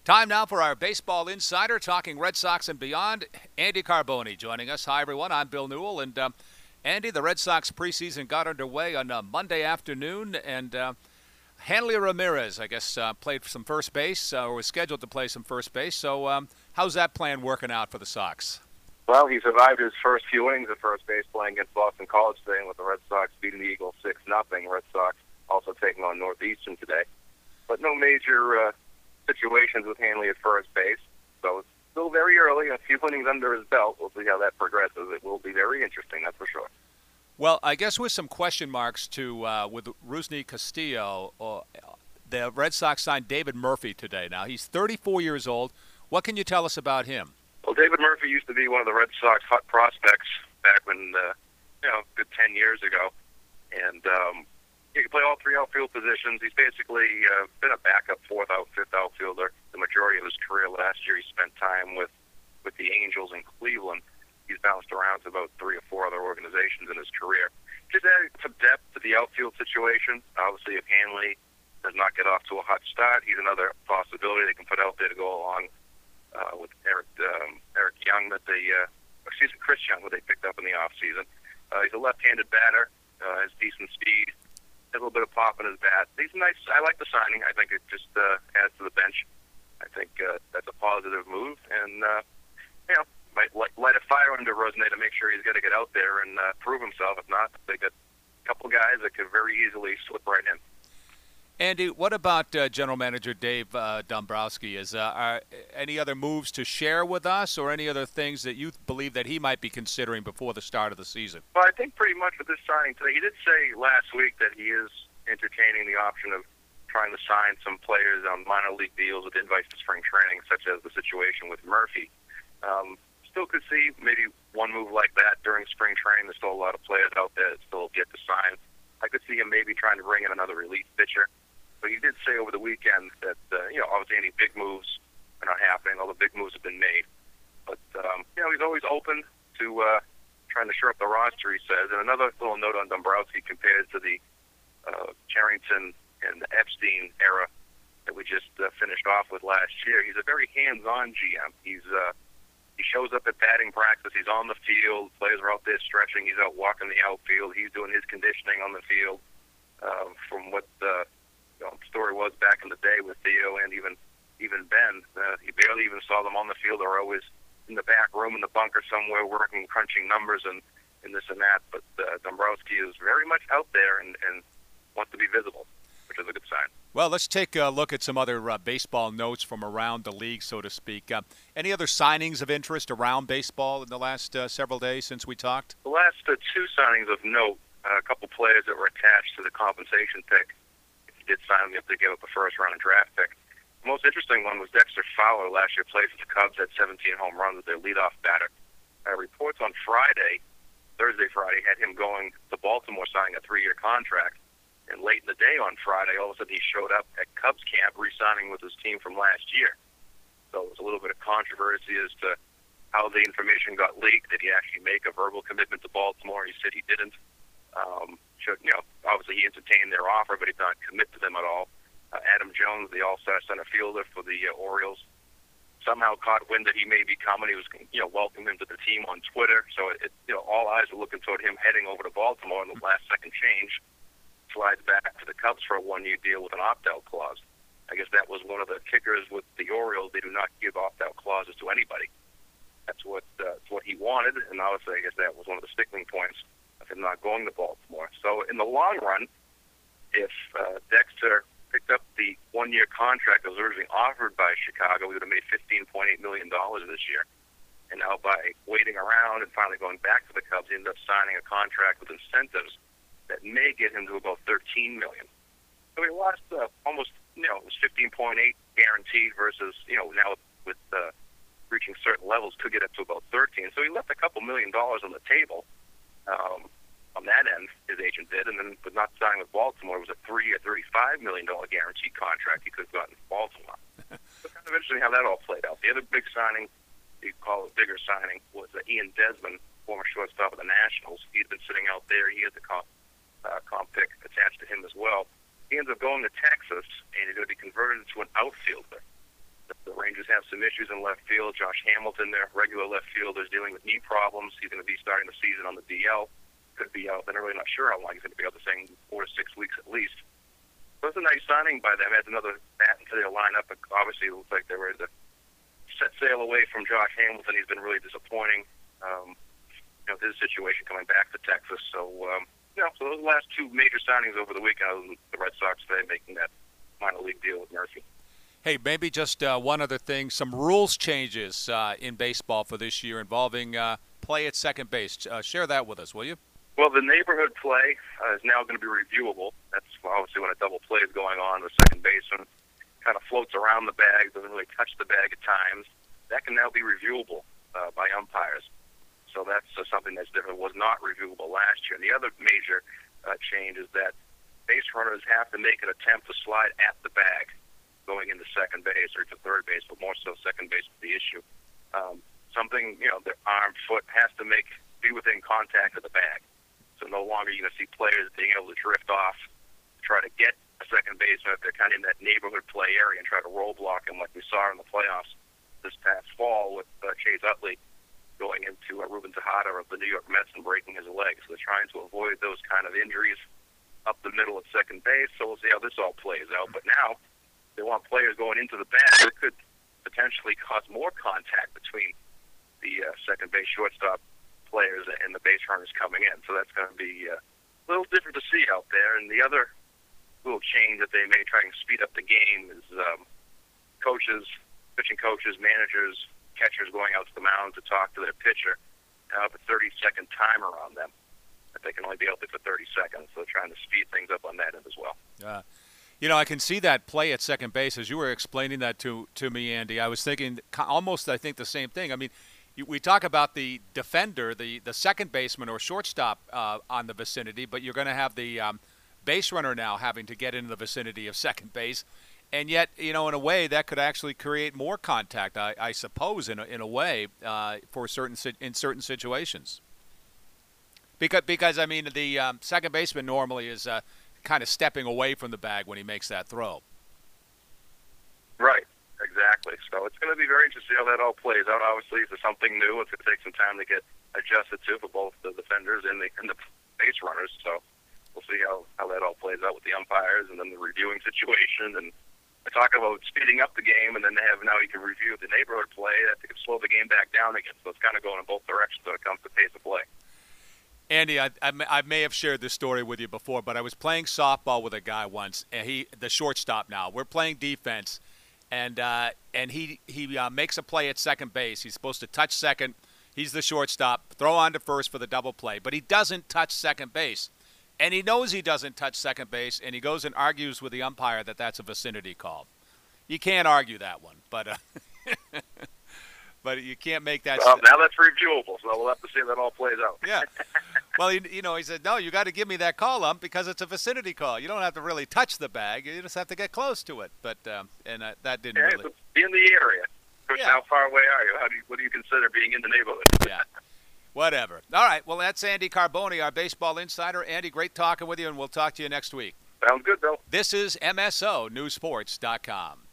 Time now for our Baseball Insider, talking Red Sox and beyond. Andy Carboni joining us. Hi, everyone. I'm Bill Newell. And Andy, the Red Sox preseason got underway on Monday afternoon, and Hanley Ramirez, I guess, played some first base, or was scheduled to play some first base. So how's that plan working out for the Sox? Well, he survived his first few innings at first base playing against Boston College today, and with the Red Sox beating the Eagles 6-0. Red Sox also taking on Northeastern today. But no major situations with Hanley at first base, so it's still very early. A few innings under his belt. We'll see how that progresses. It will be very interesting, that's for sure. Well, I guess with some question marks with Rusney Castillo, the Red Sox signed David Murphy today. Now, he's 34 years old. What can you tell us about him? Well, David Murphy used to be one of the Red Sox hot prospects back when, good 10 years ago, and he can play all three outfield positions. He's basically been a backup fourth, fifth outfielder the majority of his career. Last year, he spent time with the Angels in Cleveland. He's bounced around to about 3 or 4 other organizations in his career. Just adding some depth to the outfield situation. Obviously, if Hanley does not get off to a hot start, he's another possibility they can put out there to go along with Chris Young, who they picked up in the offseason. He's a left-handed batter, has decent speed, has a little bit of pop in his bat. He's nice. I like the signing. I think it just adds to the bench. I think that's a positive move, and might light a fire under Rusney to make sure he's got to get out there and prove himself. If not, they got a couple guys that could very easily slip right in. Andy, what about General Manager Dave Dombrowski? Are any other moves to share with us, or any other things that you believe that he might be considering before the start of the season? Well, I think pretty much with this signing today, he did say last week that he is entertaining the option of trying to sign some players on minor league deals with invites to spring training, such as the situation with Murphy. Still could see maybe one move like that during spring training. There's still a lot of players out there that still get to sign. I could see him maybe trying to bring in another relief pitcher. But he did say over the weekend that, obviously any big moves are not happening. All the big moves have been made. But, he's always open to trying to shore up the roster, he says. And another little note on Dombrowski compared to the Carrington and the Epstein era that we just finished off with last year. He's a very hands-on GM. He shows up at batting practice. He's on the field. Players are out there stretching. He's out walking the outfield. He's doing his conditioning on the field. From what the story was back in the day with Theo and even Ben, he barely even saw them on the field. They were always in the back room in the bunker somewhere working, crunching numbers and this and that. But Dombrowski is very much out there and wants to be visible, which is a good sign. Well, let's take a look at some other baseball notes from around the league, so to speak. Any other signings of interest around baseball in the last several days since we talked? The last 2 signings of note, a couple players that were attached to the compensation pick. Did sign them if they gave up a first-round draft pick. The most interesting one was Dexter Fowler. Last year played for the Cubs, had 17 home runs as their leadoff batter. Reports on Thursday, Friday, had him going to Baltimore signing a 3-year contract. And late in the day on Friday, all of a sudden he showed up at Cubs camp re-signing with his team from last year. So it was a little bit of controversy as to how the information got leaked. Did he actually make a verbal commitment to Baltimore? He said he didn't. Obviously he entertained their offer, but he did not commit to them at all. Adam Jones, the all-star center fielder for the Orioles, somehow caught wind that he may be coming. He was, welcoming him to the team on Twitter. So all eyes were looking toward him heading over to Baltimore, and the last-second change slides back to the Cubs for a 1-year deal with an opt-out clause. I guess that was one of the kickers with the Orioles. They do not give opt-out clauses to anybody. That's what he wanted, and obviously I guess that was one of the sticking points of him not going to Baltimore. So in the long run, if Dexter picked up the 1-year contract that was originally offered by Chicago, we would have made $15.8 million this year. And now by waiting around and finally going back to the Cubs, he ended up signing a contract with incentives that may get him to about $13 million. So he lost almost, it was $15.8 guaranteed versus, now with reaching certain levels could get up to about $13. So he left a couple $1 million on the table. On that end, his agent did, and then with not signing with Baltimore, it was a $3 or $35 million guaranteed contract he could have gotten from Baltimore. So kind of interesting how that all played out. The other big signing, you call it a bigger signing, was Ian Desmond, former shortstop of the Nationals. He'd been sitting out there. He had the comp pick attached to him as well. He ends up going to Texas, and he's going to be converted into an outfielder. The have some issues in left field. Josh Hamilton, their regular left fielder, is dealing with knee problems. He's going to be starting the season on the DL. Could be out. They're really not sure how long he's going to be out. They're saying 4 to 6 weeks at least. So it's a nice signing by them. Adds another bat into their lineup. But obviously, it looks like they were to set sail away from Josh Hamilton. He's been really disappointing. His situation coming back to Texas. So, so those last 2 major signings over the weekend, the Red Sox today making that minor league deal with Murphy. Hey, maybe just one other thing, some rules changes in baseball for this year involving play at second base. Share that with us, will you? Well, the neighborhood play is now going to be reviewable. That's obviously when a double play is going on. The second baseman kind of floats around the bag, doesn't really touch the bag at times. That can now be reviewable by umpires. So that's something that's different. Was not reviewable last year. And the other major change is that base runners have to make an attempt to slide at the bag going into second base or to third base, but more so second base is the issue. Their arm, foot has to be within contact of the bag. So no longer are you going to see players being able to drift off, try to get a second baseman if they're kind of in that neighborhood play area and try to roadblock him like we saw in the playoffs this past fall with Chase Utley going into Ruben Tejada of the New York Mets and breaking his leg. So they're trying to avoid those kind of injuries up the middle at second base. So we'll see how this all plays out. But now they want players going into the bag. It could potentially cause more contact between the second base shortstop players and the base runners coming in. So that's going to be a little different to see out there. And the other little change that they may try and speed up the game is coaches, pitching coaches, managers, catchers going out to the mound to talk to their pitcher. Have a 30-second timer on them. But they can only be out there for 30 seconds. So they're trying to speed things up on that end as well. I can see that play at second base. As you were explaining that to me, Andy, I was thinking almost, I think, the same thing. I mean, we talk about the defender, the second baseman or shortstop on the vicinity, but you're going to have the base runner now having to get into the vicinity of second base. And yet, in a way, that could actually create more contact, I suppose, in a way, in certain situations. Because I mean, the second baseman normally is kind of stepping away from the bag when he makes that throw. Right, exactly. So it's going to be very interesting how that all plays out. Obviously, it's something new. It's going to take some time to get adjusted to for both the defenders and the base runners. So we'll see how that all plays out with the umpires and then the reviewing situation. And they talk about speeding up the game, and then now you can review the neighborhood play. That can slow the game back down again. So it's kind of going in both directions when it comes to pace of play. Andy, I may have shared this story with you before, but I was playing softball with a guy once, and the shortstop now. We're playing defense, and he makes a play at second base. He's supposed to touch second. He's the shortstop, throw on to first for the double play, but he doesn't touch second base. And he knows he doesn't touch second base, and he goes and argues with the umpire that that's a vicinity call. You can't argue that one, but but you can't make that. Well, now that's reviewable, so we'll have to see how that all plays out. Yeah. Well, he said, no, you got to give me that call, ump, because it's a vicinity call. You don't have to really touch the bag. You just have to get close to it. But that didn't really. So be in the area. Yeah. How far away are you? What do you consider being in the neighborhood? Yeah. Whatever. All right. Well, that's Andy Carboni, our baseball insider. Andy, great talking with you, and we'll talk to you next week. Sounds good, Bill. This is MSONewsports.com.